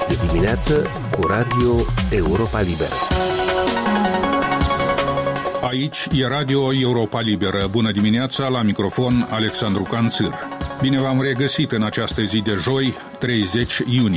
Este dimineață cu Radio Europa Liberă. Aici e Radio Europa Liberă. Bună dimineața, la microfon Alexandru Canțir. Bine v-am regăsit în această zi de joi, 30 iunie.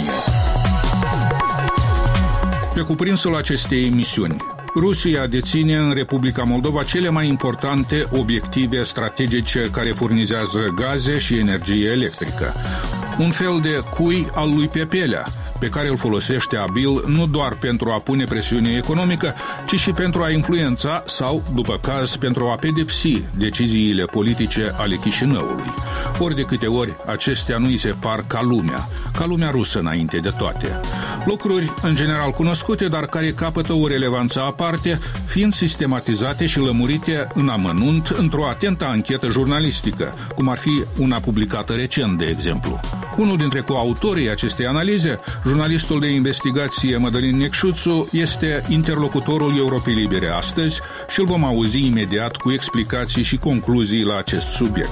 Pe cuprinsul acestei emisiuni, Rusia deține în Republica Moldova cele mai importante obiective strategice care furnizează gaze și energie electrică. Un fel de cui al lui Pepelea, pe care îl folosește abil nu doar pentru a pune presiune economică, ci și pentru a influența sau, după caz, pentru a pedepsi deciziile politice ale Chișinăului. Ori de câte ori acestea nu îi se par ca lumea rusă înainte de toate. Lucruri în general cunoscute, dar care capătă o relevanță aparte, fiind sistematizate și lămurite în amănunt într-o atentă anchetă jurnalistică, cum ar fi una publicată recent, de exemplu. Unul dintre coautorii acestei analize, jurnalistul de investigație Mădălin Necșuțu, este interlocutorul Europei Libere astăzi și îl vom auzi imediat cu explicații și concluzii la acest subiect.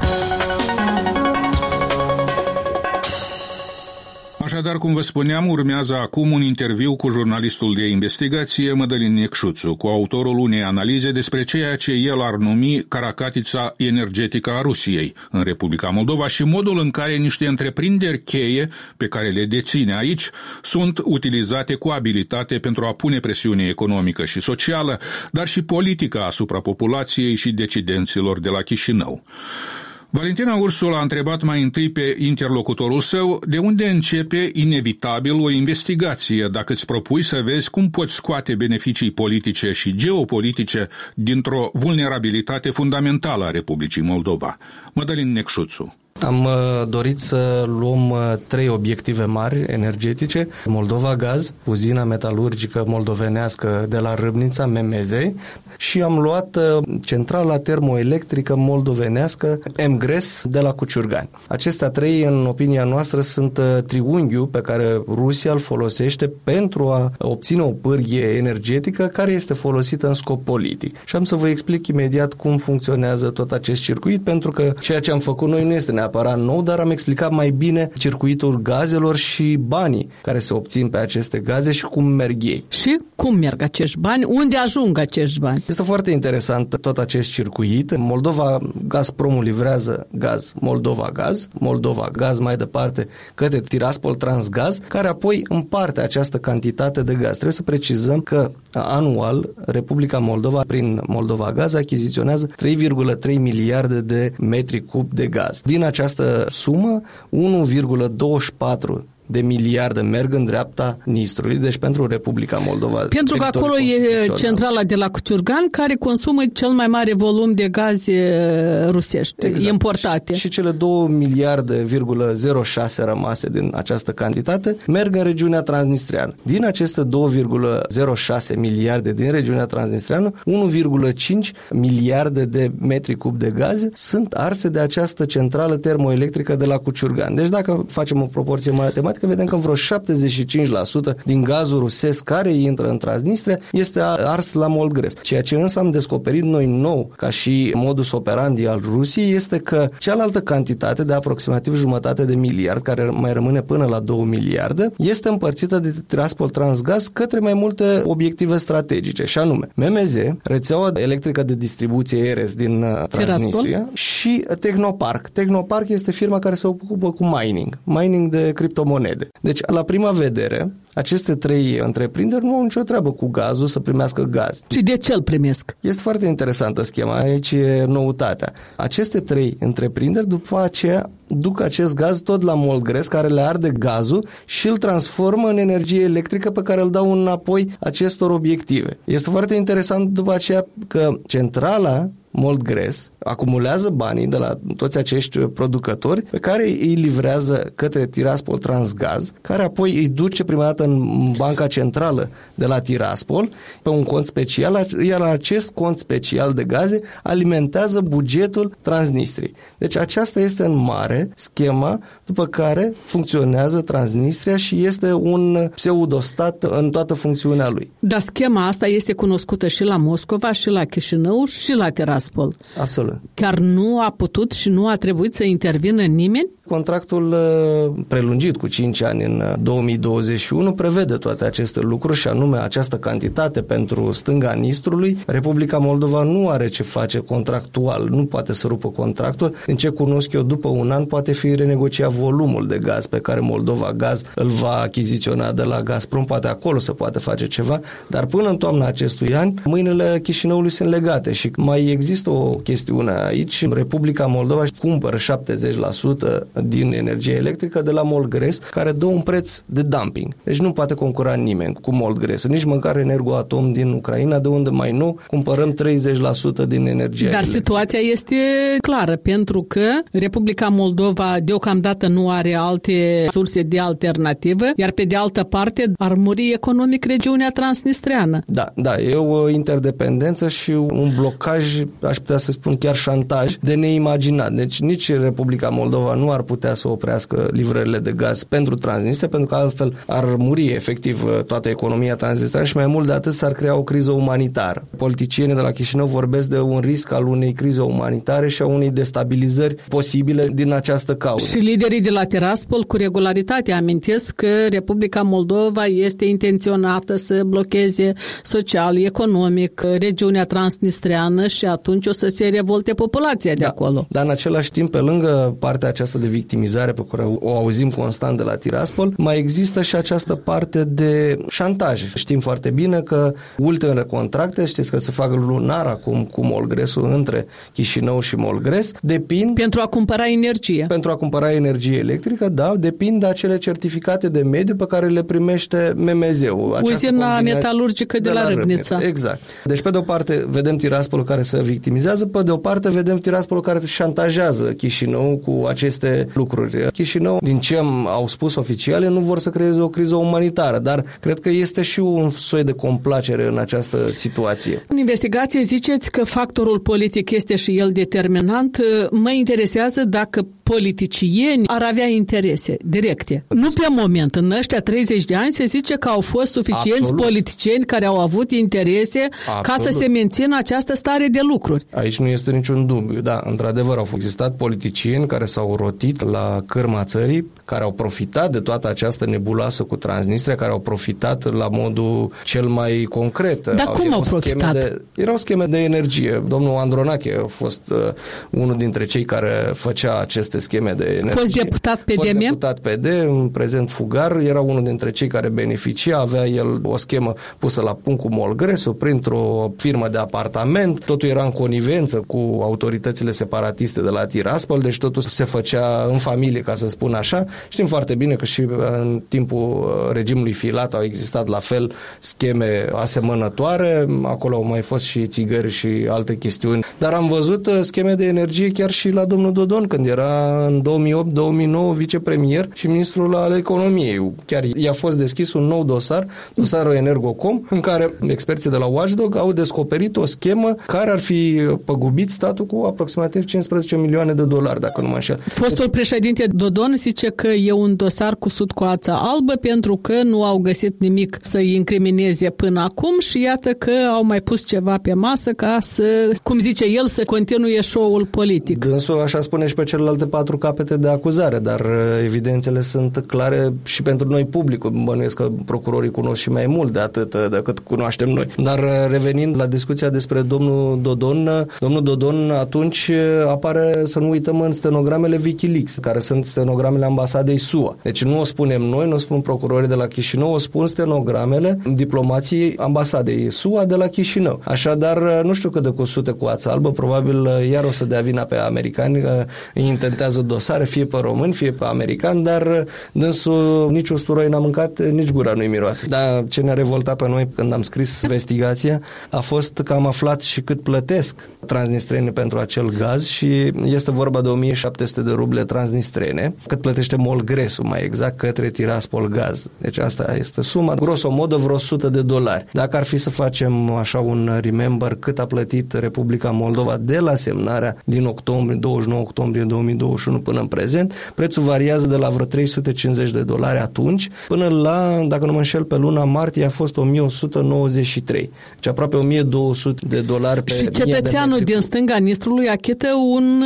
Așadar, cum vă spuneam, urmează acum un interviu cu jurnalistul de investigație Mădălin Necșuțu, cu autorul unei analize despre ceea ce el ar numi caracatița energetică a Rusiei în Republica Moldova și modul în care niște întreprinderi cheie pe care le deține aici sunt utilizate cu abilitate pentru a pune presiune economică și socială, dar și politică asupra populației și decidenților de la Chișinău. Valentina Ursul a întrebat mai întâi pe interlocutorul său de unde începe inevitabil o investigație dacă îți propui să vezi cum poți scoate beneficii politice și geopolitice dintr-o vulnerabilitate fundamentală a Republicii Moldova. Mădălin Necșuțu. Am dorit să luăm 3 obiective mari energetice: Moldova Gaz, uzina metalurgică moldovenească de la Râbnița, MMZ, și am luat centrala termoelectrică moldovenească MGRES de la Cuciurgani. Acestea 3, în opinia noastră, sunt triunghiul pe care Rusia îl folosește pentru a obține o pârghie energetică care este folosită în scop politic. Și am să vă explic imediat cum funcționează tot acest circuit, pentru că ceea ce am făcut noi nu este neapărat nou, dar am explicat mai bine circuitul gazelor și banii care se obțin pe aceste gaze și cum merg ei. Și cum merg acești bani? Unde ajung acești bani? Este foarte interesant tot acest circuit. Moldova, Gazpromul livrează gaz, Moldova Gaz mai departe către Tiraspol Transgaz, care apoi împarte această cantitate de gaz. Trebuie să precizăm că anual Republica Moldova, prin Moldova Gaz, achiziționează 3,3 miliarde de metri cub de gaz. Din această sumă, 1,24 de miliarde merg în dreapta Nistrului, deci pentru Republica Moldova. Pentru că acolo e centrala de la Cuciurgani care consumă cel mai mare volum de gaze rusești, exact, importate. Și cele 2 miliarde,06 rămase din această cantitate merg în regiunea transnistreană. Din aceste 2,06 miliarde din regiunea transnistreană, 1,5 miliarde de metri cub de gaze sunt arse de această centrală termoelectrică de la Cuciurgani. Deci dacă facem o proporție matematică, că vedem că vreo 75% din gazul rusesc care intră în Transnistria este ars la Moldgres. Ceea ce însă am descoperit noi nou, ca și modus operandi al Rusiei, este că cealaltă cantitate de aproximativ 1,5 de miliard, care mai rămâne până la 2 miliarde, este împărțită de Tiraspol Transgaz către mai multe obiective strategice, și anume MMZ, rețeaua electrică de distribuție ERES din Transnistria, și Tehnopark. Tehnopark este firma care se ocupă cu mining de criptomonede. Deci, la prima vedere, aceste 3 întreprinderi nu au nicio treabă cu gazul, să primească gaz. Și de ce îl primesc? Este foarte interesantă schema, aici e noutatea. Aceste 3 întreprinderi după aceea duc acest gaz tot la Moldgres, care le arde gazul și îl transformă în energie electrică pe care îl dau înapoi acestor obiective. Este foarte interesant după aceea că centrala Moldgres acumulează banii de la toți acești producători pe care îi livrează către Tiraspol Transgaz, care apoi îi duce prima dată în banca centrală de la Tiraspol pe un cont special, iar acest cont special de gaze alimentează bugetul Transnistriei. Deci aceasta este în mare schema după care funcționează Transnistria și este un pseudostat în toată funcțiunea lui. Dar schema asta este cunoscută și la Moscova, și la Chișinău, și la Tiraspol. Absolut. Chiar nu a putut și nu a trebuit să intervină nimeni? Contractul prelungit cu 5 ani în 2021 prevede toate aceste lucruri și anume această cantitate pentru stânga Nistrului. Republica Moldova nu are ce face contractual, nu poate să rupă contractul. Din ce cunosc eu, după un an poate fi renegociat volumul de gaz pe care Moldova Gaz îl va achiziționa de la Gazprom, poate acolo se poate face ceva, dar până în toamna acestui an, mâinile Chișinăului sunt legate și mai există o chestiune aici. Republica Moldova cumpără 70% din energie electrică de la Moldgres, care dă un preț de dumping. Deci nu poate concura nimeni cu Moldgresul, nici măcar Energoatom din Ucraina, de unde mai nou cumpărăm 30% din energie Dar electrică. situația este clară, pentru că Republica Moldova deocamdată nu are alte surse de alternativă, iar pe de altă parte ar muri economic regiunea transnistreană. Da, e o interdependență și un blocaj, aș putea să spun chiar șantaj, de neimaginat. Deci nici Republica Moldova nu ar putea să oprească livrările de gaz pentru Transnistria, pentru că altfel ar muri efectiv toată economia transnistreană și mai mult de atât s-ar crea o criză umanitară. Politicienii de la Chișinău vorbesc de un risc al unei crize umanitare și a unei destabilizări posibile din această cauză. Și liderii de la Tiraspol cu regularitate amintesc că Republica Moldova este intenționată să blocheze social, economic regiunea transnistreană și atunci o să se revolte populația de acolo. Dar în același timp, pe lângă partea aceasta de victimizare pe care o auzim constant de la Tiraspol, mai există și această parte de șantaj. Știm foarte bine că ultimele contracte, știți că se fac lunar acum cu Moldgresul între Chișinău și Moldgres, depind pentru a cumpăra energie. Pentru a cumpăra energie electrică, da, depind de acele certificate de mediu pe care le primește MMZ-ul. Uzina metalurgică de la Râbnița. Exact. Deci, pe de o parte, vedem Tiraspolul care se victimizează, pe de o parte, vedem Tiraspolul care șantajează Chișinău cu aceste lucruri. Chișinău, din ce au spus oficiale, nu vor să creeze o criză umanitară, dar cred că este și un soi de complacere în această situație. În investigație ziceți că factorul politic este și el determinant. Mă interesează dacă politicieni ar avea interese directe. Nu pe moment. În ăștia 30 de ani se zice că au fost suficienți politicieni care au avut interese ca să se mențină această stare de lucruri. Aici nu este niciun dubiu. Da, într-adevăr, au existat politicieni care s-au rotit la cârma țării, care au profitat de toată această nebuloasă cu Transnistria, care au profitat la modul cel mai concret. Dar cum au profitat? Erau scheme de energie. Domnul Andronache a fost unul dintre cei care făcea aceste scheme de energie. Fost deputat PD. Fost deputat PD, în prezent fugar, era unul dintre cei care beneficia, avea el o schemă pusă la punct cu Moldgresul printr-o firmă de apartament, totul era în conivență cu autoritățile separatiste de la Tiraspol, deci totul se făcea în familie, ca să spun așa. Știm foarte bine că și în timpul regimului Filat au existat la fel scheme asemănătoare, acolo au mai fost și țigări și alte chestiuni, dar am văzut scheme de energie chiar și la domnul Dodon, când era în 2008-2009 vicepremier și ministrul al economiei. Chiar i-a fost deschis un nou dosar, dosarul Energocom, în care experții de la Watchdog au descoperit o schemă care ar fi păgubit statul cu aproximativ 15 milioane de dolari, dacă nu mă înșel. Fostul președinte Dodon zice că e un dosar cusut cu ață albă pentru că nu au găsit nimic să-i incrimineze până acum și iată că au mai pus ceva pe masă ca să, cum zice el, să continue show-ul politic. Dânsul așa spune și pe celelalte 4 capete de acuzare, dar evidențele sunt clare și pentru noi publicul. Bănuiesc că procurorii cunosc și mai mult de atât decât cunoaștem noi. Dar revenind la discuția despre domnul Dodon atunci apare, să nu uităm, în stenogramele Wikileaks, care sunt stenogramele ambasadei SUA. Deci nu o spunem noi, nu o spun procurorii de la Chișinău, o spun stenogramele diplomației ambasadei SUA de la Chișinău. Așadar, nu știu cât de cusute cu ață albă, probabil iar o să dea vina pe americani, îi intentează dosare, fie pe români, fie pe americani, dar dânsul nici usturoi n-a mâncat, nici gura nu-i miroase. Dar ce ne-a revoltat pe noi când am scris investigația a fost că am aflat și cât plătesc transnistreni pentru acel gaz și este vorba de 1700 de ruble transnistrene, cât plătește Molgresul, mai exact către Tiraspol Gaz. Deci asta este suma, grosomodă vreo $100. Dacă ar fi să facem așa un remember cât a plătit Republica Moldova de la semnarea din 29 octombrie 2021 până în prezent, prețul variază de la vreo $350 atunci până la, dacă nu mă înșel, pe luna martie a fost 1193. Deci aproape $1.200 pe și cetățeanul din stânga Nistrului achită un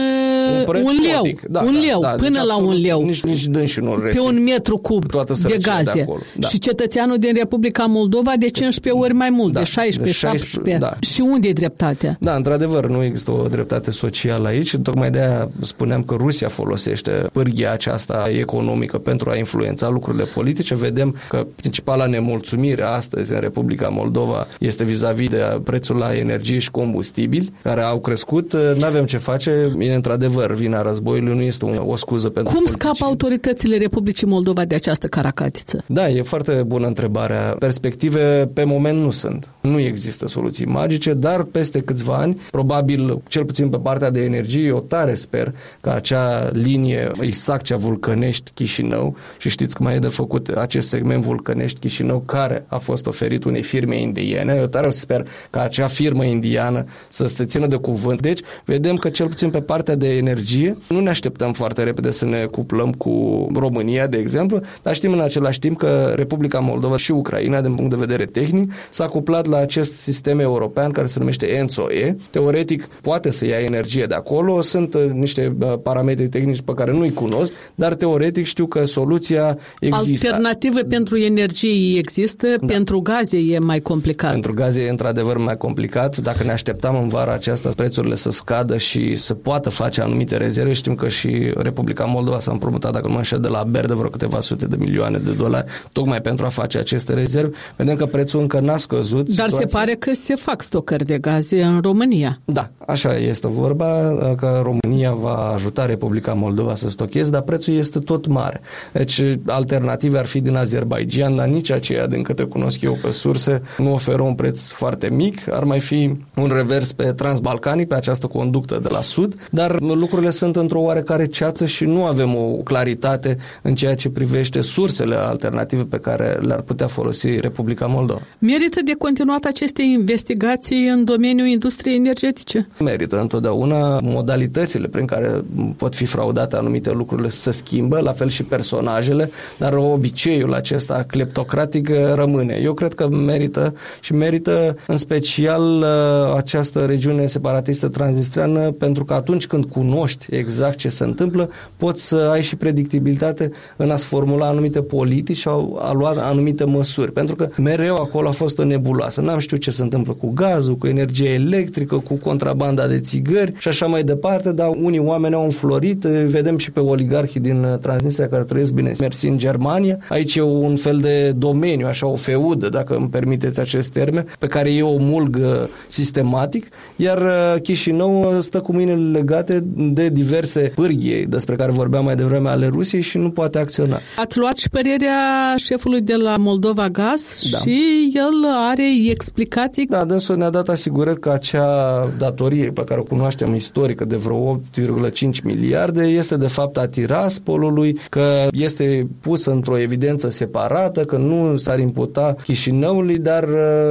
leu. Da, un leu, da, până deci la un leu. Nici dânsi nu pe un metru cub de gaze. De și cetățeanul din Republica Moldova de 15 ori mai mult, de 16-17. Da. Și unde e dreptatea? Da, într-adevăr, nu există o dreptate socială aici. Tocmai de-aia spuneam că Rusia folosește pârghia aceasta economică pentru a influența lucrurile politice. Vedem că principala nemulțumire astăzi în Republica Moldova este vis-a-vis de prețul la energie și combustibili, care au crescut. N-avem ce face. E într-adevăr, vina războiului nu este o scuză pentru Cum scapă autoritățile Republicii Moldova de această caracatiță? Da, e foarte bună întrebarea. Perspective pe moment nu sunt. Nu există soluții magice, dar peste câțiva ani, probabil, cel puțin pe partea de energie, eu tare sper că acea linie Isaccea Vulcănești-Chișinău, și știți că mai e de făcut acest segment Vulcănești-Chișinău, care a fost oferit unei firme indiene, eu tare sper că acea firmă indiană să se țină de cuvânt. Deci, vedem că cel puțin pe partea de energie nu ne așteptăm foarte repede să ne cuplăm cu România, de exemplu, dar știm în același timp că Republica Moldova și Ucraina, din punct de vedere tehnic, s-a cuplat la acest sistem european care se numește ENTSO-E. Teoretic, poate să ia energie de acolo, sunt niște parametri tehnici pe care nu-i cunosc, dar teoretic știu că soluția există. Alternative pentru energie există, pentru gaze e mai complicat. Pentru gaze e într-adevăr mai complicat. Dacă ne așteptam în vara aceasta prețurile să scadă și să poată face anumite rezerve, știm că și Republica Moldova s-a împrumutat, dacă nu mă înșel, de la BER de vreo câteva sute de milioane de dolari, tocmai pentru a face aceste rezerve. Vedem că prețul încă n-a scăzut. Dar se pare că se fac stocări de gaze în România. Da, așa este vorba, că România va ajuta Republica Moldova să stocheze, dar prețul este tot mare. Deci alternative ar fi din Azerbaidjan, dar nici aceea, din câte cunosc eu pe surse, nu oferă un preț foarte mic. Ar mai fi un revers pe Transbalcanic, pe această conductă de la sud, dar lucrurile sunt într-o oarecare ceață și nu avem o claritate în ceea ce privește sursele alternative pe care le-ar putea folosi Republica Moldova. Merită de continuat aceste investigații în domeniul industriei energetice? Merită întotdeauna. Modalitățile prin care pot fi fraudate anumite lucruri se schimbă, la fel și personajele, dar obiceiul acesta cleptocratic rămâne. Eu cred că merită și merită în special această regiune separatistă transnistreană, pentru că atunci când cunoști exact ce se întâmplă, poți să ai și predictibilitate în a-ți formula anumite politici sau a lua anumite măsuri. Pentru că mereu acolo a fost o nebuloasă. N-am știut ce se întâmplă cu gazul, cu energie electrică, cu contrabanda de țigări și așa mai departe, dar unii oameni au înflorit. Vedem și pe oligarhii din Transnistria care trăiesc bine mersi în Germania. Aici e un fel de domeniu, așa o feudă, dacă îmi permiteți acest termen, pe care ei o mulg sistematic, iar Chișinău stă cu mâinile legate de diverse pârghii despre care vorbeam mai devreme ale Rusiei și nu poate acționa. Ați luat și părerea șefului de la Moldova Gaz și el are explicații? Da, dânsul ne-a dat asigurări că acea datorie pe care o cunoaștem istorică de vreo 8,5 miliarde este de fapt a Tiraspolului, că este pusă într-o evidență separată, că nu s-ar imputa Chișinăului, dar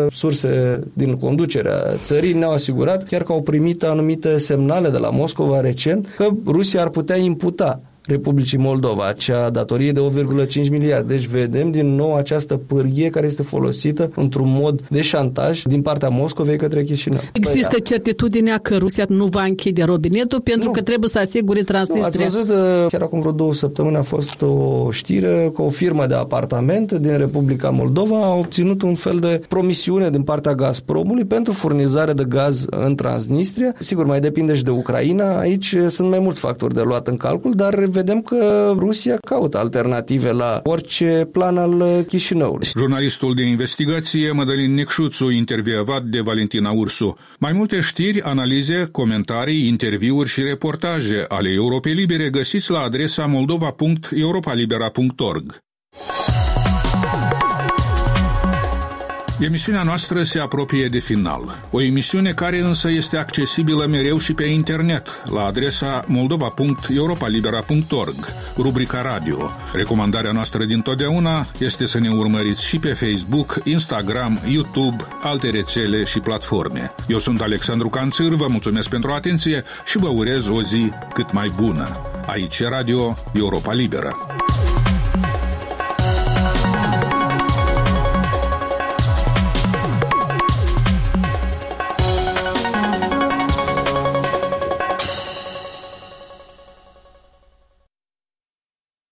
surse din conducerea țării ne-au asigurat chiar că au primit anumite semnale de la Moscova recent că Rusia ar putea imputa Republicii Moldova acea datorie de 8,5 miliarde. Deci vedem din nou această pârghie care este folosită într-un mod de șantaj din partea Moscovei către Chișinău. Există certitudinea că Rusia nu va închide robinetul pentru că trebuie să asigure Transnistria? Ați văzut, chiar acum vreo 2 săptămâni a fost o știre că o firmă de apartamente din Republica Moldova a obținut un fel de promisiune din partea Gazpromului pentru furnizare de gaz în Transnistria. Sigur, mai depinde și de Ucraina. Aici sunt mai mulți factori de luat în calcul, dar vedem că Rusia caută alternative la orice plan al Chișinăului. Jurnalistul de investigație Mădălin Necșuțu, intervievat de Valentina Ursu. Mai multe știri, analize, comentarii, interviuri și reportaje ale Europei Libere găsiți la adresa moldova.europalibera.org. Emisiunea noastră se apropie de final. O emisiune care însă este accesibilă mereu și pe internet, la adresa moldova.europalibera.org, rubrica radio. Recomandarea noastră dintotdeauna este să ne urmăriți și pe Facebook, Instagram, YouTube, alte rețele și platforme. Eu sunt Alexandru Canțir, vă mulțumesc pentru atenție și vă urez o zi cât mai bună. Aici Radio Europa Liberă.